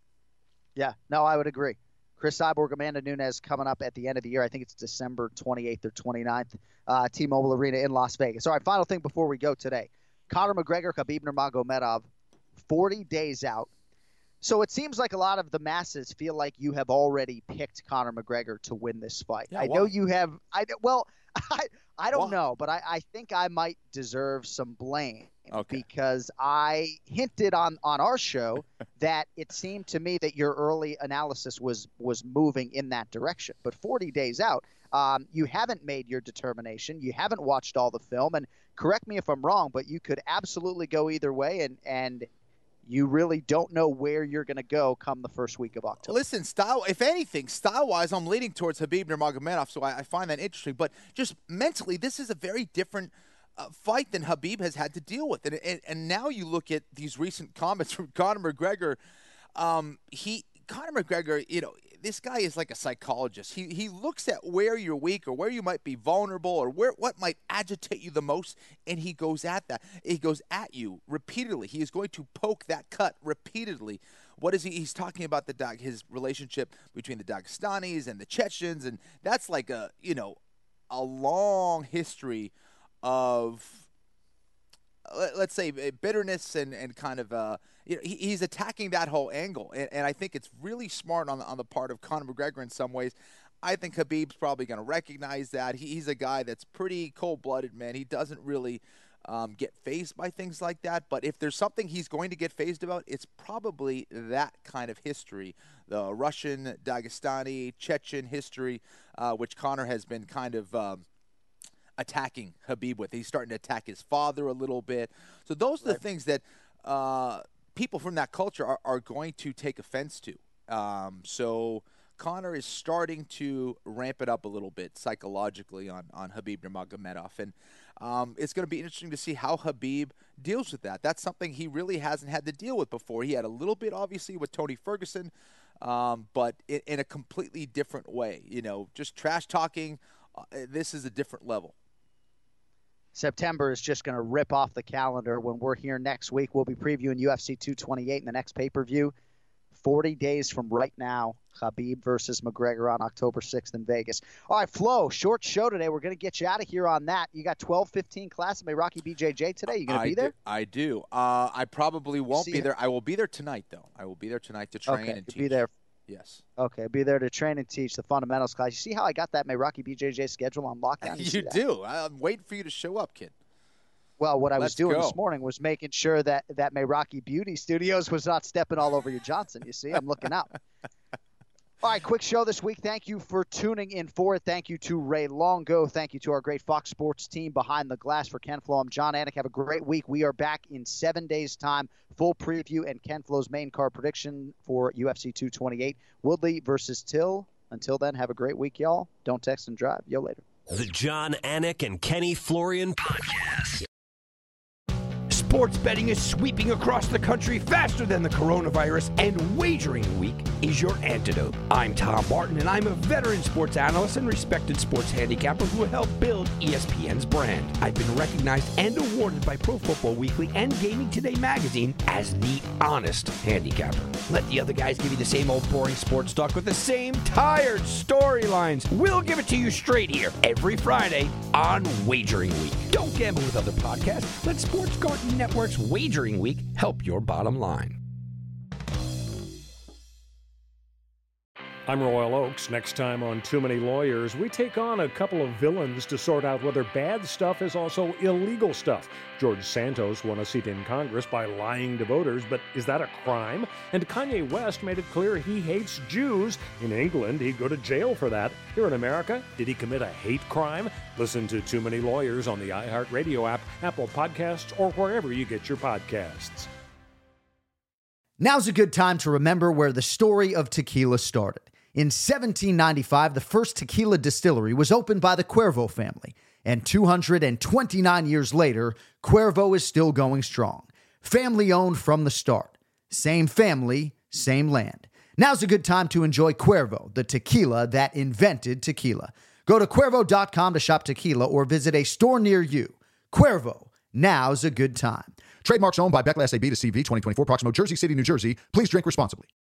Yeah, no, I would agree. Chris Cyborg, Amanda Nunes coming up at the end of the year. I think it's December twenty-eighth or twenty-ninth, uh, T-Mobile Arena in Las Vegas. All right, final thing before we go today. Conor McGregor, Khabib Nurmagomedov, forty days out. So it seems like a lot of the masses feel like you have already picked Conor McGregor to win this fight. Yeah, I why? know you have. I well, I I don't Why? know, but I, I think I might deserve some blame. Okay. Because I hinted on, on our show that it seemed to me that your early analysis was was moving in that direction. But forty days out, um, you haven't made your determination. You haven't watched all the film. And correct me if I'm wrong, but you could absolutely go either way. And, and you really don't know where you're going to go come the first week of October. Listen, style. If anything, style-wise, I'm leaning towards Khabib Nurmagomedov, so I, I find that interesting. But just mentally, this is a very different Uh, fight than Khabib has had to deal with. And, and and now you look at these recent comments from Conor McGregor. Um, he Conor McGregor, you know, this guy is like a psychologist. He he looks at where you're weak or where you might be vulnerable or where what might agitate you the most, and he goes at that. He goes at you repeatedly. He is going to poke that cut repeatedly. What is he? He's talking about the his relationship between the Dagestanis and the Chechens, and that's like a you know a long history of let's say, bitterness and, and kind of, uh, you know, he, he's attacking that whole angle. And, and I think it's really smart on the, on the part of Conor McGregor in some ways. I think Khabib's probably going to recognize that. He, he's a guy that's pretty cold-blooded, man. He doesn't really um, get fazed by things like that. But if there's something he's going to get fazed about, it's probably that kind of history, the Russian, Dagestani, Chechen history, uh, which Conor has been kind of um, attacking Khabib with. He's starting to attack his father a little bit. So those are the things that uh, people from that culture are, are going to take offense to. Um, so Conor is starting to ramp it up a little bit psychologically on, on Khabib Nurmagomedov. And um, it's going to be interesting to see how Khabib deals with that. That's something he really hasn't had to deal with before. He had a little bit, obviously, with Tony Ferguson, um, but in, in a completely different way. You know, just trash talking, uh, this is a different level. September is just going to rip off the calendar. When we're here next week, we'll be previewing U F C two twenty-eight in the next pay-per-view. forty days from right now, Khabib versus McGregor on October sixth in Vegas. All right, Flo, short show today. We're going to get you out of here on that. You got twelve fifteen class at Rocky B J J today. You going to be there? Do, I do. Uh, I probably won't See be you. there. I will be there tonight, though. I will be there tonight to train okay, and teach. Be there. Yes. Okay, be there to train and teach the fundamentals class. You see how I got that Rocky B J J schedule on lockdown? You, you do. I'm waiting for you to show up, kid. Well, what I Let's was doing go. this morning was making sure that, that Rocky Beauty Studios was not stepping all over your Johnson. You see, I'm looking out. All right, quick show this week. Thank you for tuning in for it. Thank you to Ray Longo. Thank you to our great Fox Sports team behind the glass. For Ken Flo, I'm John Anik. Have a great week. We are back in seven days' time. Full preview and Ken Flo's main card prediction for U F C two twenty-eight. Woodley versus Till. Until then, have a great week, y'all. Don't text and drive. Yo, later. The John Anik and Kenny Florian Podcast. Sports betting is sweeping across the country faster than the coronavirus, and Wagering Week is your antidote. I'm Tom Barton, and I'm a veteran sports analyst and respected sports handicapper who helped build E S P N's brand. I've been recognized and awarded by Pro Football Weekly and Gaming Today magazine as the honest handicapper. Let the other guys give you the same old boring sports talk with the same tired storylines. We'll give it to you straight here every Friday on Wagering Week. Don't gamble with other podcasts. Let Sports Garden Network's Wagering Week help your bottom line. I'm Royal Oakes. Next time on Too Many Lawyers, we take on a couple of villains to sort out whether bad stuff is also illegal stuff. George Santos won a seat in Congress by lying to voters, but is that a crime? And Kanye West made it clear he hates Jews. In England, he'd go to jail for that. Here in America, did he commit a hate crime? Listen to Too Many Lawyers on the iHeartRadio app, Apple Podcasts, or wherever you get your podcasts. Now's a good time to remember where the story of tequila started. In seventeen ninety-five, the first tequila distillery was opened by the Cuervo family, and two hundred twenty-nine years later, Cuervo is still going strong. Family-owned from the start. Same family, same land. Now's a good time to enjoy Cuervo, the tequila that invented tequila. Go to Cuervo dot com to shop tequila or visit a store near you. Cuervo, now's a good time. Trademarks owned by Beckless A B to C V twenty twenty-four, Proximo, Jersey City, New Jersey. Please drink responsibly.